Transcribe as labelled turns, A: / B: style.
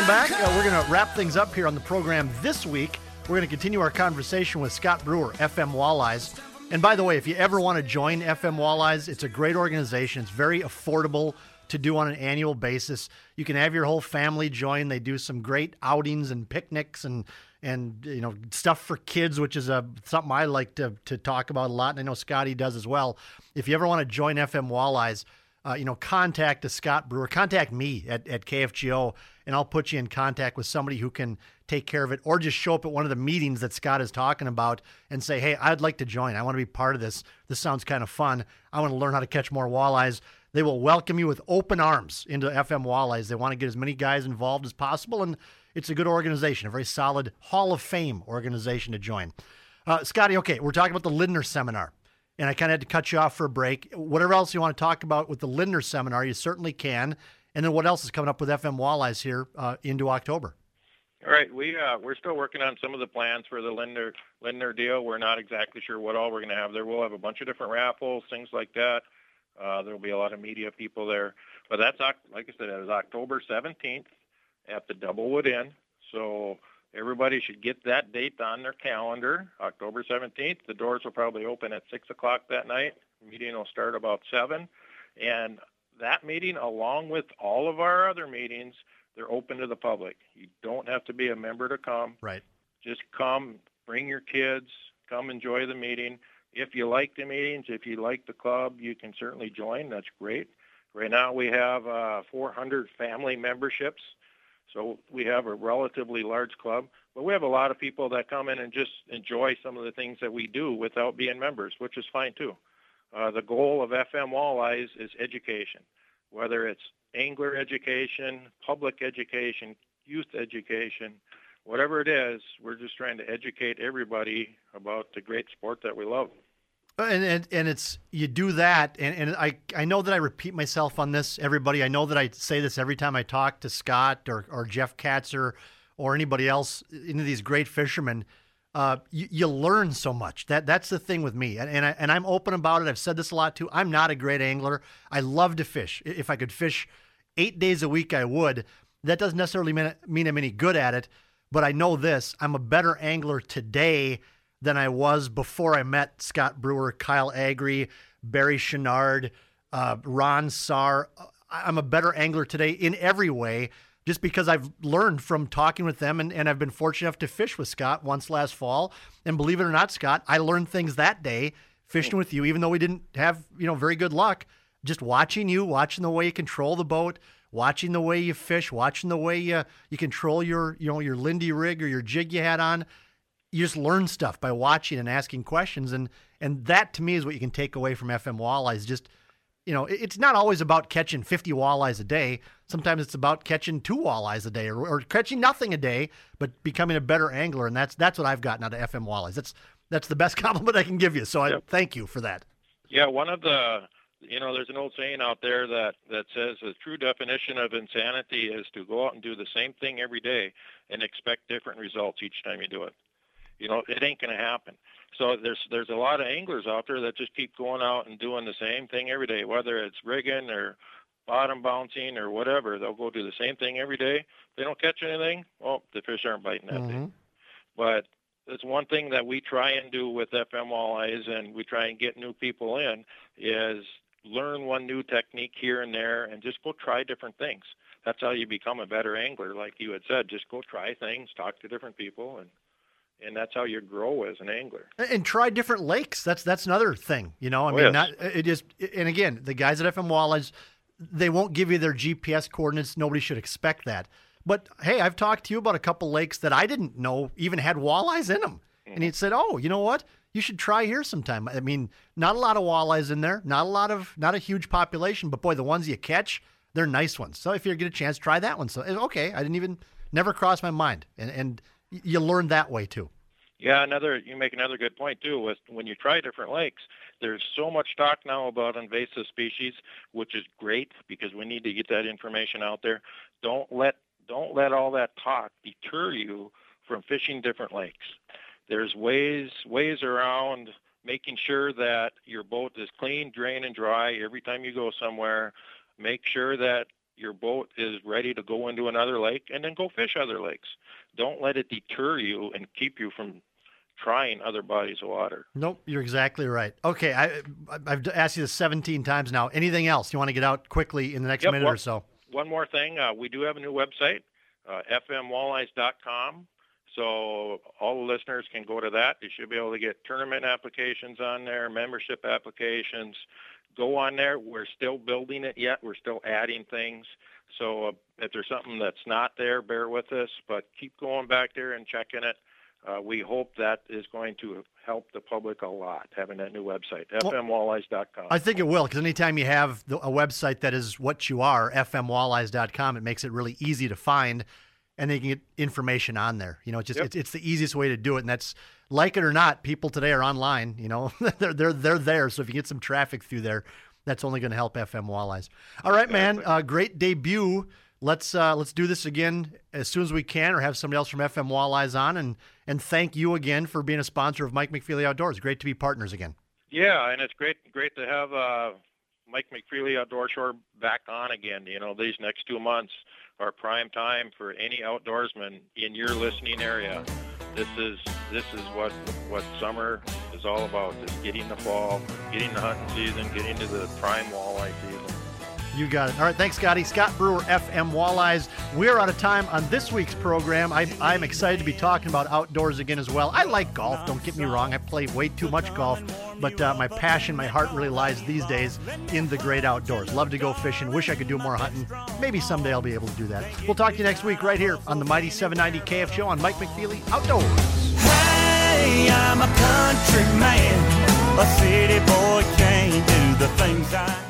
A: back. We're going to wrap things up here on the program this week. We're going to continue our conversation with Scott Brewer, FM Walleyes. And by the way, if you ever want to join FM Walleyes, it's a great organization. It's very affordable to do on an annual basis. You can have your whole family join. They do some great outings and picnics and stuff for kids, which is something I like to talk about a lot, and I know Scotty does as well. If you ever want to join FM Walleyes, contact Scott Brewer. Contact me at KFGO, and I'll put you in contact with somebody who can take care of it, or just show up at one of the meetings that Scott is talking about and say, hey, I'd like to join. I want to be part of this. This sounds kind of fun. I want to learn how to catch more walleyes. They will welcome you with open arms into FM Walleyes. They want to get as many guys involved as possible, and it's a good organization, a very solid Hall of Fame organization to join. Scotty, okay, we're talking about the Lindner Seminar, and I kind of had to cut you off for a break. Whatever else you want to talk about with the Lindner Seminar, you certainly can. And then what else is coming up with FM Walleyes here into October?
B: All right, we're still working on some of the plans for the Lindner deal. We're not exactly sure what all we're going to have there. We'll have a bunch of different raffles, things like that. There'll be a lot of media people there. But that's, like I said, it was October 17th at the Doublewood Inn. So everybody should get that date on their calendar, October 17th. The doors will probably open at 6 o'clock that night. The meeting will start about 7. And that meeting, along with all of our other meetings, they're open to the public. You don't have to be a member to come.
A: Right.
B: Just come, bring your kids, come enjoy the meeting. If you like the meetings, if you like the club, you can certainly join. That's great. Right now we have 400 family memberships, so we have a relatively large club. But we have a lot of people that come in and just enjoy some of the things that we do without being members, which is fine too. The goal of FM Walleyes is education, whether it's angler education, public education, youth education, whatever it is. We're just trying to educate everybody about the great sport that we love.
A: And it's, you do that, and I know that I repeat myself on this, everybody. I know that I say this every time I talk to Scott or Jeff Katzer or anybody else, any of these great fishermen. You learn so much. That's the thing with me, and I'm open about it. I've said this a lot too. I'm not a great angler. I love to fish. If I could fish 8 days a week, I would. That doesn't necessarily mean I'm any good at it, but I know this: I'm a better angler today than I was before I met Scott Brewer, Kyle Agri, Barry Chenard, Ron Saar. I'm a better angler today in every way, just because I've learned from talking with them, and I've been fortunate enough to fish with Scott once last fall. And believe it or not, Scott, I learned things that day fishing with you, even though we didn't have, very good luck. Just watching you, watching the way you control the boat, watching the way you fish, watching the way you control your Lindy rig or your jig you had on. You just learn stuff by watching and asking questions. And that to me is what you can take away from FM Walleyes. Just, it's not always about catching 50 walleyes a day. Sometimes it's about catching 2 walleyes a day or catching nothing a day, but becoming a better angler. And that's what I've gotten out of FM Walleyes. That's the best compliment I can give you. So I thank you for that.
B: Yeah. One of the, there's an old saying out there that says the true definition of insanity is to go out and do the same thing every day and expect different results each time you do it. It ain't going to happen. So there's a lot of anglers out there that just keep going out and doing the same thing every day, whether it's rigging or bottom bouncing or whatever. They'll go do the same thing every day. If they don't catch anything, well, the fish aren't biting that day. But it's one thing that we try and do with FM Walleyes, and we try and get new people in, is learn one new technique here and there and just go try different things. That's how you become a better angler. Like you had said, just go try things, talk to different people, and that's how you grow as an angler. And
A: try different lakes. That's another thing, and again, the guys at FM Walleyes, they won't give you their GPS coordinates. Nobody should expect that. But hey, I've talked to you about a couple lakes that I didn't know even had walleyes in them. And he said, oh, you know what? You should try here sometime. I mean, not a lot of walleyes in there, not a huge population, but boy, the ones you catch, they're nice ones. So if you get a chance, try that one. So, okay, never crossed my mind. And you learn that way too.
B: Yeah, you make another good point too. With when you try different lakes, there's so much talk now about invasive species, which is great because we need to get that information out there. Don't let all that talk deter you from fishing different lakes. There's ways around making sure that your boat is clean, drain, and dry every time you go somewhere. Make sure that your boat is ready to go into another lake, and then go fish other lakes. Don't let it deter you and keep you from trying other bodies of water.
A: Nope, you're exactly right. Okay, I've asked you this 17 times now. Anything else you want to get out quickly in the next minute or so?
B: One more thing. We do have a new website, fmwalleyes.com. So all the listeners can go to that. You should be able to get tournament applications on there, membership applications. Go on there. We're still building it yet. We're still adding things. So if there's something that's not there, bear with us, but keep going back there and checking it. We hope that is going to help the public a lot, having that new website, fmwalleyes.com.
A: I think it will, because anytime you have a website that is what you are, fmwalleyes.com, it makes it really easy to find, and they can get information on there. You know, it's the easiest way to do it, and that's, like it or not, people today are online. You know, they're there. So if you get some traffic through there, that's only going to help FM Walleyes. All right, man. Great debut. Let's do this again as soon as we can, or have somebody else from FM Walleyes on, and thank you again for being a sponsor of Mike McFeely Outdoors. Great to be partners again.
B: Yeah, and it's great to have Mike McFeely Outdoor Shore back on again. You know, these next 2 months are prime time for any outdoorsman in your listening area. This is what summer is all about, just getting the fall, getting the hunting season, getting to the prime walleye season.
A: You got it. All right, thanks, Scotty. Scott Brewer, FM Walleyes. We're out of time on this week's program. I'm excited to be talking about outdoors again as well. I like golf, don't get me wrong. I play way too much golf, but my passion, my heart really lies these days in the great outdoors. Love to go fishing. Wish I could do more hunting. Maybe someday I'll be able to do that. We'll talk to you next week right here on the Mighty 790 KF Show on Mike McFeely Outdoors.
C: Hey, I'm a country man. A city boy can't do the things I